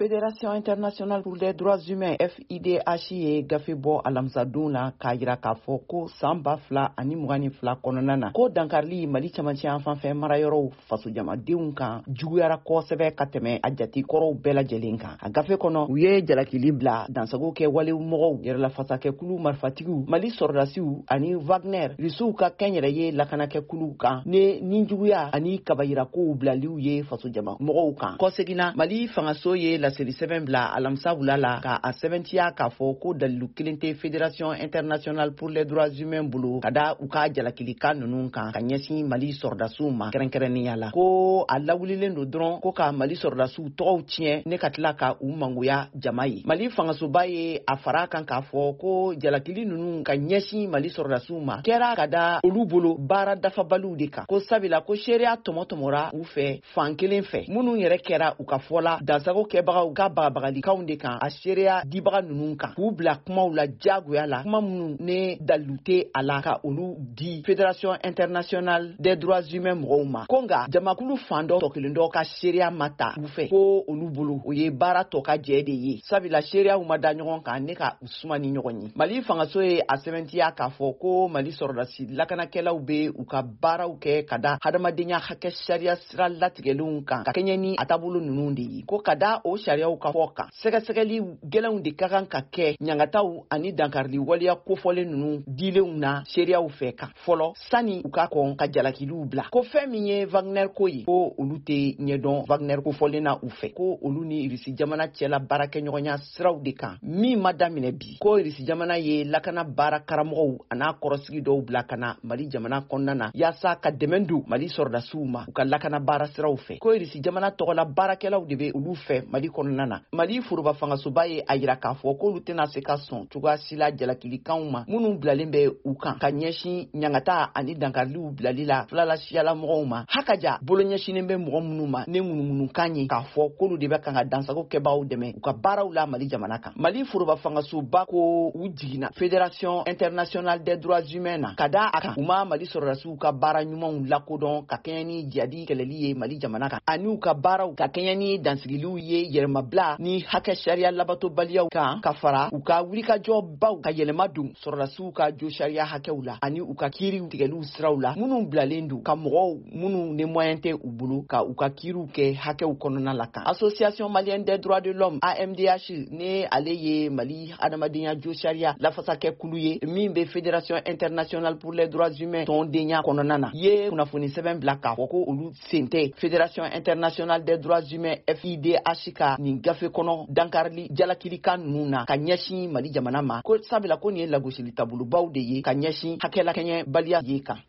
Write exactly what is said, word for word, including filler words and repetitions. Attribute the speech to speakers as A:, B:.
A: Fédération internationale pour les droits humains F I D H ye gafe bɔ alamisadon la k'a jira k'a fɔ ko san ba fila ani mugan ni fila kɔnɔna na ko dankarili Mali cɛmancɛ yan fanfɛ marayɔrɔw fasojamadenw kan juguyara kosɛbɛ ka tɛmɛ a jatikɔrɔw bɛɛ lajɛlen kan. A gafe kɔnɔ u ye jalakili bila dansago kɛ walewumɔgɔw yɛrɛlafasakɛkulu marifatigiw Mali sɔrɔdasiw ani Wagner risiw ka kɛnyɛrɛ ye lakanakɛkuluw kan ne ni juguya ani kabayirakow bilaliw ye fasojamamɔgɔw kan. Kɔseginna Mali fangaso ye laseli sɛbɛn bila alamisa wula la ka a sɛbɛntiya k'a fɔ ko dalilu kelen tɛ Fédération internationale pour les droits humains bolo ka da u ka jalakilikan ninnu kan ka ɲɛsin Mali sɔrɔdasiw ma kɛrɛnkɛrɛnnenya la ko a lawulilen don dɔrɔn ko ka Mali sɔrɔdasiw tɔgɔw tiɲɛ ne ka tila ka u mangoya jama ye. Mali fangasoba ye a fara kan k'a fɔ ko jalakili ninnu ka ɲɛsin Mali sɔrɔdasiw ma kɛra ka da olu bolo baara dafabaliw de kan ko sabila ko seereya tɔmɔtɔmɔra u fɛ fan kelen fɛ minnu yɛrɛ kɛra u ka fɔla dansago kɛbagaw ka bagabagalikanw de kan a seereya dibaga ninnu kan k'u bila kumaw la jagoya la kuma minnu ne dalilu tɛ a la ka olu di Fédération internationale des droits humains mɔgɔw ma ko nka jamakulu fan dɔ tɔ kelen dɔ ka seereya ma ta u fɛ ko olu bolo o ye baara tɔ ka jɛ de ye sabila seereyaw ma da ɲɔgɔn kan ne ka u suma ni ɲɔgɔn ye. Mali fangaso ye a sɛbɛntiya k'a fɔ ko Mali sɔrɔdasi lakanakɛlaw bɛ u ka baaraw kɛ ka da hadamadenya hakɛ sariya sira latigɛlenw kan ka kɛɲɛ ni a taabolo ninnu de ye ko ka da o sariyaw ka fɔ kan sɛgɛsɛgɛli gɛlɛnw de ka kan ka kɛ ɲangataw ani dankarili waleya kofɔlen ninnu dilenw na seereyaw fɛ kan fɔlɔ sani u ka kɔn ka jalakiliw bila ko fɛn min ye Wagner ko ye ko olu tɛ ɲɛdɔn Wagner kofɔlen na u fɛ ko olu ni Irisi jamana cɛla baarakɛɲɔgɔnya siraw de kan min ma daminɛ bi ko Irisi jamana ye lakana baara karamɔgɔw an'a kɔrɔsigi dɔw bila ka na Mali jamana kɔnɔna na yaasa ka dɛmɛ don Mali sɔrɔdasiw ma u ka lakana baara siraw fɛ ko Irisi jamana tɔgɔla baarakɛlaw de bɛ olu fɛ Mali kɔnɔna na. Mali foroba fangasoba ye a yira k'a fɔ k'olu tɛna se ka sɔn cogoya si la jalakilikanw ma minnu bilalen bɛ u kan ka ɲɛsin ɲangata ani dankariliw bilali la filala siyala mɔgɔw ma hakaja bolo ɲɛsinen bɛ mɔgɔ minnu ma ne ŋunuŋunukan ye k'a fɔ k'olu de bɛ kan ka dansago kɛbagaw dɛmɛ u ka baaraw la Mali jamana kan. Mali foroba fangasoba ko u jiginna Fédération internationale des droits humains na ka da a kan u ma Mali sɔrɔdasiw ka baara ɲumanw lakodɔn ka kɛɲɛ ni jadi kɛlɛli ye Mali jamana kan ani u ka baaraw ka kɛɲɛ ni dansigiliw ye yɛrɛmabila ni hakɛ sariya labatobaliyaw kan ka fara u ka wulikajɔbaw ka yɛlɛma don sɔrɔdasiw ka jo sariya hakɛw la ani u ka kiiriw tigɛliw siraw la minnu bilalen don ka mɔgɔw minnu ne moyen tɛ u bolo ka u ka kiiriw kɛ hakɛw kɔnɔna la kan. Association malienne des droits de l'homme A M D H ne ale ye Mali adamadenya jo sariya lafasakɛkulu ye min bɛ Fédération internationale pour les droits humains tɔndenya kɔnɔna na ye kunnafoni sɛbɛn bila k'a fɔ ko olu sen tɛ Fédération internationale des droits humains F I D H ka nin gafe kɔnɔ dankarili jalakilikan ninnu na ka ɲɛsin Mali jamana ma ko sabila ko nin ye lagosili taabolobaw de ye ka ɲɛsin hakɛlakɛɲɛ baliya ye kan.